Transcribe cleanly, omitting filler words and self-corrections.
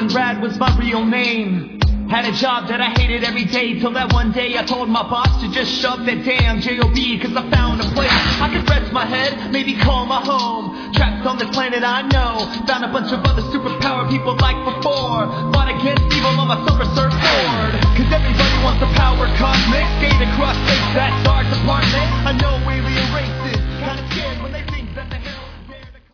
Jordan Brad was my real name. Had a job that I hated every day, till that one day I told my boss to just shove that damn J.O.B. Cause I found a place I could rest my head, maybe call my home. Trapped on this planet I know, found a bunch of other superpower people like before. Fought against evil on my silver surfboard. Cause everybody wants a power cosmic, skate across space, that's our department. I know alien races, kinda scared when they